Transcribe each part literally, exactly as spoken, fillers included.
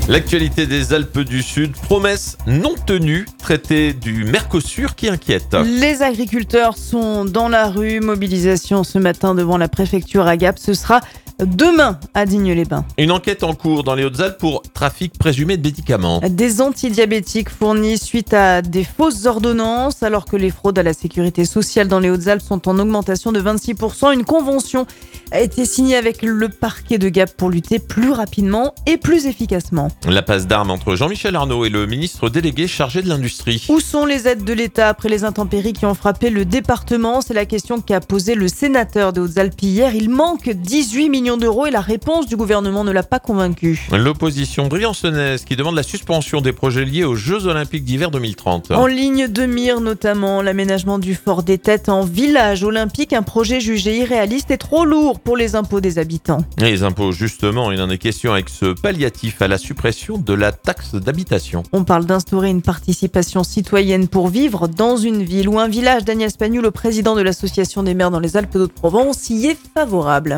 L'actualité des Alpes du Sud, promesses non tenues, traité du Mercosur qui inquiète. Les agriculteurs sont dans la rue, mobilisation ce matin devant la préfecture à Gap. Ce sera demain à Digne-les-Bains. Une enquête en cours dans les Hautes-Alpes pour trafic présumé de médicaments. Des antidiabétiques fournis suite à des fausses ordonnances, alors que les fraudes à la sécurité sociale dans les Hautes-Alpes sont en augmentation de vingt-six pour cent. Une convention a été signée avec le parquet de Gap pour lutter plus rapidement et plus efficacement. La passe d'armes entre Jean-Michel Arnaud et le ministre délégué chargé de l'industrie. Où sont les aides de l'État après les intempéries qui ont frappé le département ? C'est la question qu'a posée le sénateur des Hautes-Alpes hier. Il manque dix-huit millions d'euros et la réponse du gouvernement ne l'a pas convaincu. L'opposition briançonnaise qui demande la suspension des projets liés aux Jeux Olympiques d'hiver deux mille trente. En ligne de mire notamment l'aménagement du Fort des Têtes en village olympique, un projet jugé irréaliste et trop lourd pour les impôts des habitants. Et les impôts, justement, il en est question avec ce palliatif à la suppression de la taxe d'habitation. On parle d'instaurer une participation citoyenne pour vivre dans une ville ou un village. Daniel Spagnoul, le président de l'association des maires dans les Alpes d'Haute-Provence, y est favorable.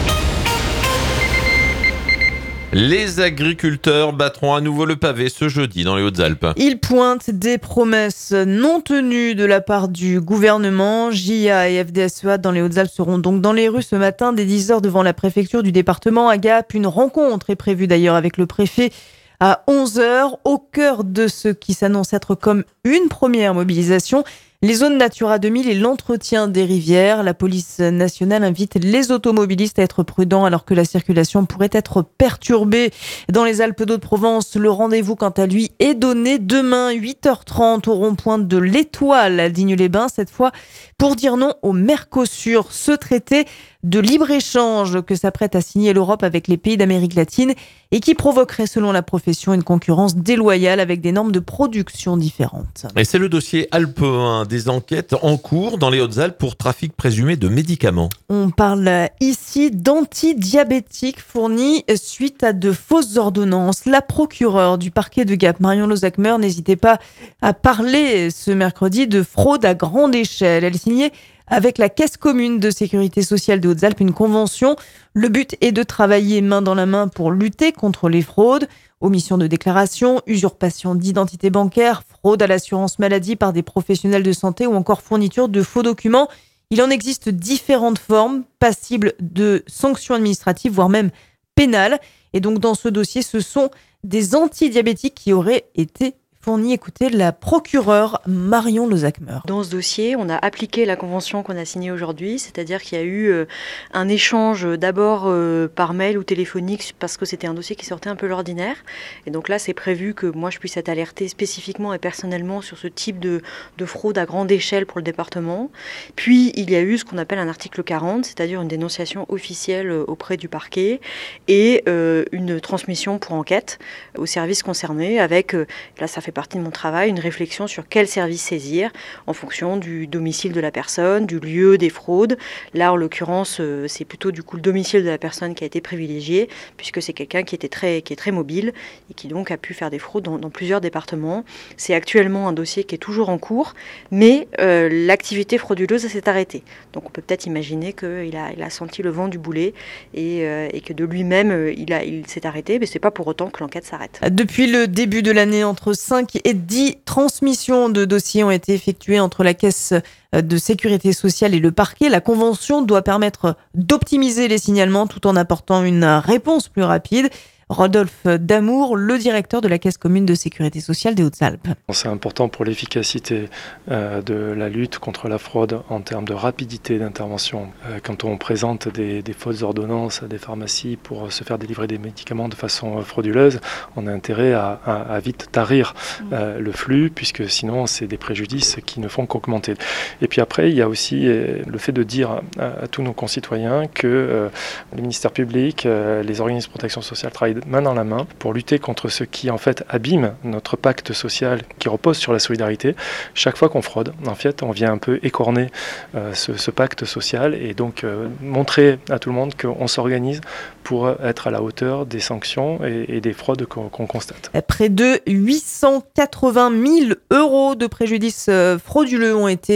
Les agriculteurs battront à nouveau le pavé ce jeudi dans les Hautes-Alpes. Ils pointent des promesses non tenues de la part du gouvernement. J A et F D S E A dans les Hautes-Alpes seront donc dans les rues ce matin dès dix heures devant la préfecture du département à Gap. Une rencontre est prévue d'ailleurs avec le préfet à onze heures, au cœur de ce qui s'annonce être comme une première mobilisation. Les zones Natura deux mille et l'entretien des rivières. La police nationale invite les automobilistes à être prudents alors que la circulation pourrait être perturbée. Dans les Alpes d'Haute-Provence, le rendez-vous quant à lui est donné demain huit heures trente au rond-point de l'Étoile à Digne-les-Bains. Cette fois pour dire non au Mercosur, ce traité de libre-échange que s'apprête à signer l'Europe avec les pays d'Amérique latine et qui provoquerait selon la profession une concurrence déloyale avec des normes de production différentes. Et c'est le dossier alpin des enquêtes en cours dans les Hautes-Alpes pour trafic présumé de médicaments. On parle ici d'antidiabétiques fournis suite à de fausses ordonnances. La procureure du parquet de Gap, Marion Lozakmer, n'hésitait pas à parler ce mercredi de fraude à grande échelle. Elle signait avec la Caisse commune de sécurité sociale des Hautes-Alpes une convention. Le but est de travailler main dans la main pour lutter contre les fraudes. Omission de déclaration, usurpation d'identité bancaire, fraude à l'assurance maladie par des professionnels de santé ou encore fourniture de faux documents. Il en existe différentes formes, passibles de sanctions administratives, voire même pénales. Et donc dans ce dossier, ce sont des antidiabétiques qui auraient été fournis. Écoutez la procureure Marion Lozakmer. Dans ce dossier, on a appliqué la convention qu'on a signée aujourd'hui, c'est-à-dire qu'il y a eu euh, un échange d'abord euh, par mail ou téléphonique parce que c'était un dossier qui sortait un peu l'ordinaire. Et donc là, c'est prévu que moi, je puisse être alertée spécifiquement et personnellement sur ce type de, de fraude à grande échelle pour le département. Puis, il y a eu ce qu'on appelle un article quarante, c'est-à-dire une dénonciation officielle auprès du parquet et euh, une transmission pour enquête aux services concernés avec, euh, là, ça fait partie de mon travail, une réflexion sur quel service saisir en fonction du domicile de la personne, du lieu des fraudes. Là, en l'occurrence, c'est plutôt du coup le domicile de la personne qui a été privilégié, puisque c'est quelqu'un qui était très, qui est très mobile et qui donc a pu faire des fraudes dans, dans plusieurs départements. C'est actuellement un dossier qui est toujours en cours, mais euh, l'activité frauduleuse s'est arrêtée. Donc on peut peut-être imaginer qu'il a, il a senti le vent du boulet et, euh, et que de lui-même, il, a, il s'est arrêté, mais ce n'est pas pour autant que l'enquête s'arrête. Depuis le début de l'année, entre cinq et dix transmissions de dossiers ont été effectuées entre la Caisse de sécurité sociale et le parquet. La convention doit permettre d'optimiser les signalements tout en apportant une réponse plus rapide. Rodolphe Damour, le directeur de la Caisse commune de sécurité sociale des Hautes-Alpes. C'est important pour l'efficacité euh, de la lutte contre la fraude en termes de rapidité d'intervention. Euh, quand on présente des, des fausses ordonnances à des pharmacies pour se faire délivrer des médicaments de façon frauduleuse, on a intérêt à, à, à vite tarir euh, le flux, puisque sinon c'est des préjudices qui ne font qu'augmenter. Et puis après, il y a aussi euh, le fait de dire à, à tous nos concitoyens que euh, le ministère public, euh, les organismes de protection sociale travaillent main dans la main pour lutter contre ce qui en fait abîme notre pacte social qui repose sur la solidarité. Chaque fois qu'on fraude, en fait, on vient un peu écorner euh, ce, ce pacte social et donc euh, montrer à tout le monde qu'on s'organise pour être à la hauteur des sanctions et, et des fraudes qu'on, qu'on constate. Près de huit cent quatre-vingt mille euros de préjudices frauduleux ont été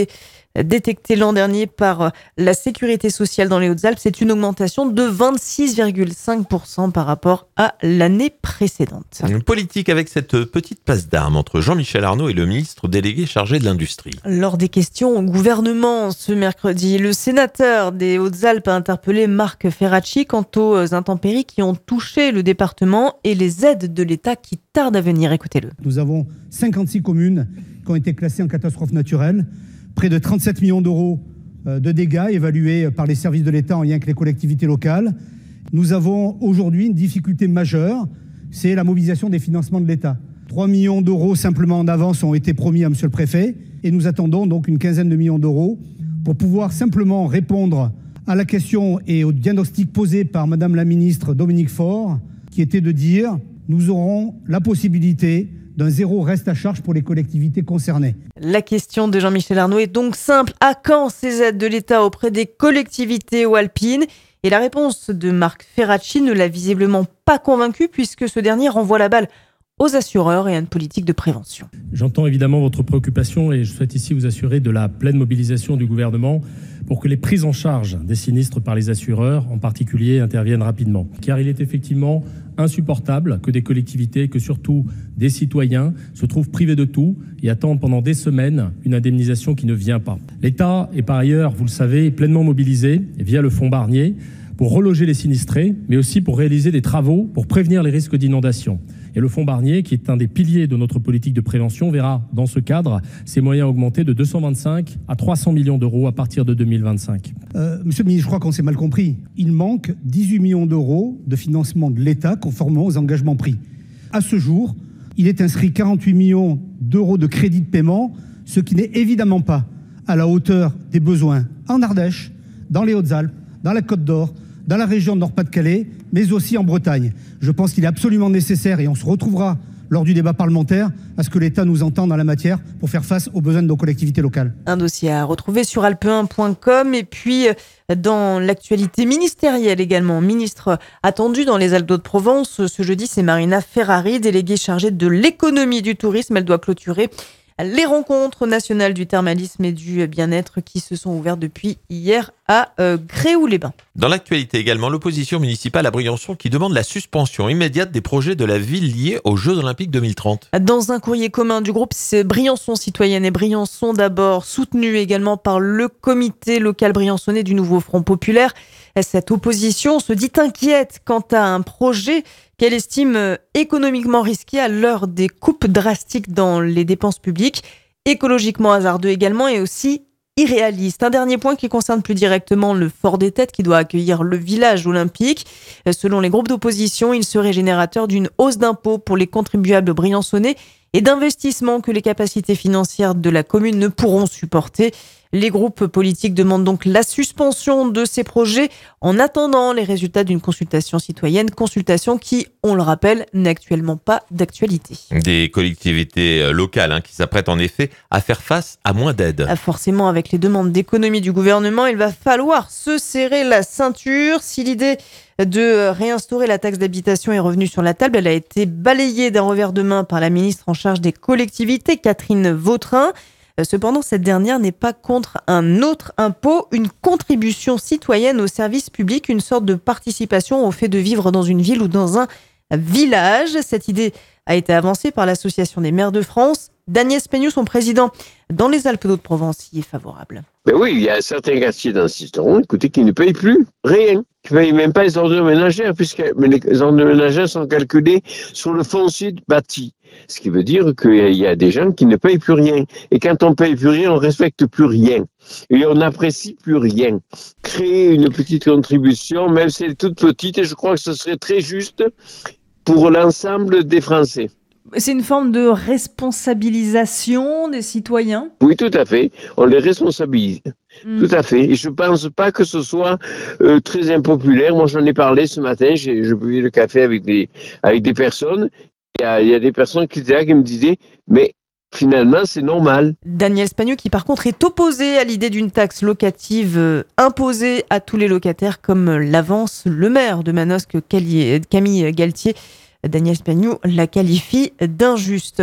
détectée l'an dernier par la Sécurité sociale dans les Hautes-Alpes. C'est une augmentation de vingt-six virgule cinq pour cent par rapport à l'année précédente. Une politique avec cette petite passe d'armes entre Jean-Michel Arnaud et le ministre délégué chargé de l'industrie. Lors des questions au gouvernement ce mercredi, le sénateur des Hautes-Alpes a interpellé Marc Ferracci quant aux intempéries qui ont touché le département et les aides de l'État qui tardent à venir. Écoutez-le. Nous avons cinquante-six communes qui ont été classées en catastrophe naturelle, près de trente-sept millions d'euros de dégâts évalués par les services de l'État en lien avec les collectivités locales. Nous avons aujourd'hui une difficulté majeure, c'est la mobilisation des financements de l'État. trois millions d'euros simplement en avance ont été promis à monsieur le préfet et nous attendons donc une quinzaine de millions d'euros pour pouvoir simplement répondre à la question et au diagnostic posé par madame la ministre Dominique Faure, qui était de dire nous aurons la possibilité d'un zéro reste à charge pour les collectivités concernées. La question de Jean-Michel Arnaud est donc simple. À quand ces aides de l'État auprès des collectivités ou alpines ? Et la réponse de Marc Ferracci ne l'a visiblement pas convaincu puisque ce dernier renvoie la balle aux assureurs et à une politique de prévention. J'entends évidemment votre préoccupation et je souhaite ici vous assurer de la pleine mobilisation du gouvernement pour que les prises en charge des sinistres par les assureurs, en particulier, interviennent rapidement. Car il est effectivement insupportable que des collectivités, que surtout des citoyens, se trouvent privés de tout et attendent pendant des semaines une indemnisation qui ne vient pas. L'État est par ailleurs, vous le savez, pleinement mobilisé via le fonds Barnier pour reloger les sinistrés, mais aussi pour réaliser des travaux pour prévenir les risques d'inondation. Et le fonds Barnier, qui est un des piliers de notre politique de prévention, verra dans ce cadre ses moyens augmenter de deux cent vingt-cinq à trois cents millions d'euros à partir de deux mille vingt-cinq. Euh, monsieur le ministre, je crois qu'on s'est mal compris. Il manque dix-huit millions d'euros de financement de l'État conformément aux engagements pris. À ce jour, il est inscrit quarante-huit millions d'euros de crédit de paiement, ce qui n'est évidemment pas à la hauteur des besoins en Ardèche, dans les Hautes-Alpes, dans la Côte d'Or, dans la région de Nord-Pas-de-Calais, mais aussi en Bretagne. Je pense qu'il est absolument nécessaire, et on se retrouvera lors du débat parlementaire, à ce que l'État nous entende en la matière pour faire face aux besoins de nos collectivités locales. Un dossier à retrouver sur alpe un point com et puis dans l'actualité ministérielle également. Ministre attendue dans les Alpes-de-Haute-Provence ce jeudi, c'est Marina Ferrari, déléguée chargée de l'économie du tourisme. Elle doit clôturer les rencontres nationales du thermalisme et du bien-être qui se sont ouvertes depuis hier à euh, Gréoux-les-Bains. Dans l'actualité également, l'opposition municipale à Briançon qui demande la suspension immédiate des projets de la ville liés aux Jeux Olympiques deux mille trente. Dans un courrier commun du groupe Briançon Citoyenne et Briançon d'abord, soutenu également par le comité local briançonnais du Nouveau Front Populaire, cette opposition se dit inquiète quant à un projet qu'elle estime économiquement risqué à l'heure des coupes drastiques dans les dépenses publiques, écologiquement hasardeux également et aussi irréaliste. Un dernier point qui concerne plus directement le Fort des Têtes qui doit accueillir le village olympique. Selon les groupes d'opposition, il serait générateur d'une hausse d'impôts pour les contribuables briançonnais et d'investissements que les capacités financières de la commune ne pourront supporter. Les groupes politiques demandent donc la suspension de ces projets en attendant les résultats d'une consultation citoyenne, consultation qui, on le rappelle, n'est actuellement pas d'actualité. Des collectivités locales hein, qui s'apprêtent en effet à faire face à moins d'aides. Forcément, avec les demandes d'économie du gouvernement, il va falloir se serrer la ceinture. Si l'idée de réinstaurer la taxe d'habitation est revenue sur la table, elle a été balayée d'un revers de main par la ministre en charge des collectivités, Catherine Vautrin. Cependant, cette dernière n'est pas contre un autre impôt, une contribution citoyenne au service public, une sorte de participation au fait de vivre dans une ville ou dans un village. Cette idée a été avancée par l'Association des maires de France. Daniel Spagnou, son président dans les Alpes-de-Haute-Provence, y est favorable. Ben oui, il y a certains quartiers dans Sisteron, écoutez, qui ne payent plus rien. Qui ne payent même pas les ordures ménagères, puisque les ordures ménagères sont calculées sur le foncier bâti. Ce qui veut dire qu'il y a des gens qui ne payent plus rien. Et quand on ne paye plus rien, on ne respecte plus rien. Et on n'apprécie plus rien. Créer une petite contribution, même si elle est toute petite, et je crois que ce serait très juste pour l'ensemble des Français. C'est une forme de responsabilisation des citoyens ? Oui, tout à fait. On les responsabilise. Mmh. Tout à fait. Et je ne pense pas que ce soit euh, très impopulaire. Moi, j'en ai parlé ce matin. J'ai, je buvais le café avec des, avec des personnes. Il y a, il y a des personnes qui étaient là qui me disaient « mais finalement, c'est normal ». Daniel Spagnou, qui par contre est opposé à l'idée d'une taxe locative euh, imposée à tous les locataires, comme l'avance le maire de Manosque, Camille Galtier. Daniel Spagnou la qualifie d'injuste.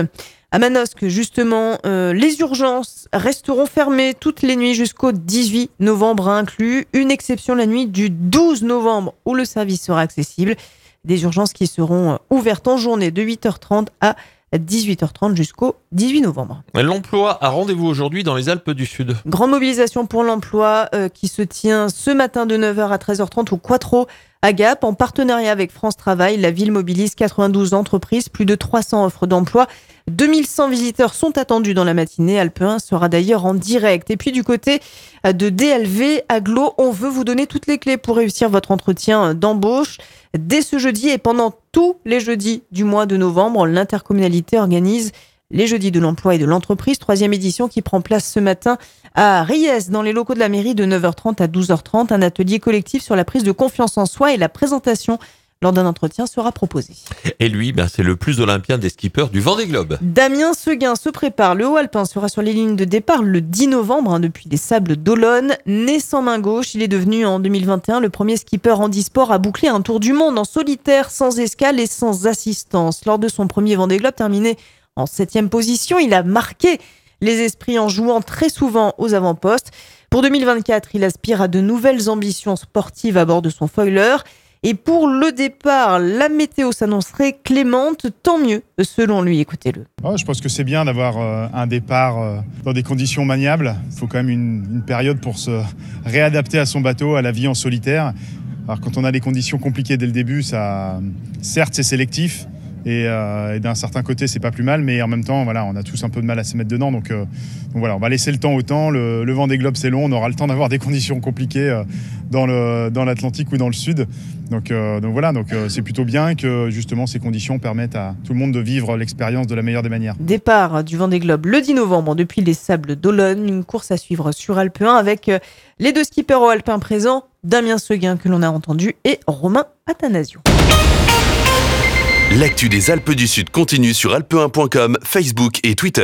À Manosque, justement, euh, les urgences resteront fermées toutes les nuits jusqu'au dix-huit novembre inclus. Une exception la nuit du douze novembre où le service sera accessible. Des urgences qui seront ouvertes en journée de huit heures trente à dix-huit heures trente jusqu'au dix-huit novembre. L'emploi a rendez-vous aujourd'hui dans les Alpes du Sud. Grande mobilisation pour l'emploi euh, qui se tient ce matin de neuf heures à treize heures trente au Quattro à Gap. En partenariat avec France Travail, la ville mobilise quatre-vingt-douze entreprises, plus de trois cents offres d'emploi. deux mille cent visiteurs sont attendus dans la matinée. Alpe un sera d'ailleurs en direct. Et puis du côté de D L V Aglo, on veut vous donner toutes les clés pour réussir votre entretien d'embauche. Dès ce jeudi et pendant tous les jeudis du mois de novembre, l'intercommunalité organise les jeudis de l'emploi et de l'entreprise. Troisième édition qui prend place ce matin à Riez, dans les locaux de la mairie, de neuf heures trente à douze heures trente. Un atelier collectif sur la prise de confiance en soi et la présentation lors d'un entretien sera proposé. Et lui, ben, c'est le plus olympien des skippers du Vendée Globe. Damien Seguin se prépare. Le haut alpin sera sur les lignes de départ le dix novembre hein, depuis les Sables d'Olonne. Né sans main gauche, il est devenu en deux mille vingt et un le premier skipper handisport à boucler un tour du monde en solitaire, sans escale et sans assistance. Lors de son premier Vendée Globe terminé en septième position, il a marqué les esprits en jouant très souvent aux avant-postes. Pour deux mille vingt-quatre, il aspire à de nouvelles ambitions sportives à bord de son foiler. Et pour le départ, la météo s'annoncerait clémente, tant mieux, selon lui. Écoutez-le. Oh, je pense que c'est bien d'avoir euh, un départ euh, dans des conditions maniables. Il faut quand même une, une période pour se réadapter à son bateau, à la vie en solitaire. Alors quand on a des conditions compliquées dès le début, ça, certes c'est sélectif. Et, euh, et d'un certain côté, c'est pas plus mal, mais en même temps, voilà, on a tous un peu de mal à se mettre dedans. Donc, euh, donc voilà, on va laisser le temps au temps. Le, le Vendée Globe, c'est long. On aura le temps d'avoir des conditions compliquées euh, dans, le, dans l'Atlantique ou dans le Sud. Donc, euh, donc voilà, donc, euh, c'est plutôt bien que justement ces conditions permettent à tout le monde de vivre l'expérience de la meilleure des manières. Départ du Vendée Globe le dix novembre depuis les Sables d'Olonne. Une course à suivre sur Alpe un avec les deux skippers au alpin présents, Damien Seguin que l'on a entendu et Romain Athanasio. L'actu des Alpes du Sud continue sur alpe un point com, Facebook et Twitter.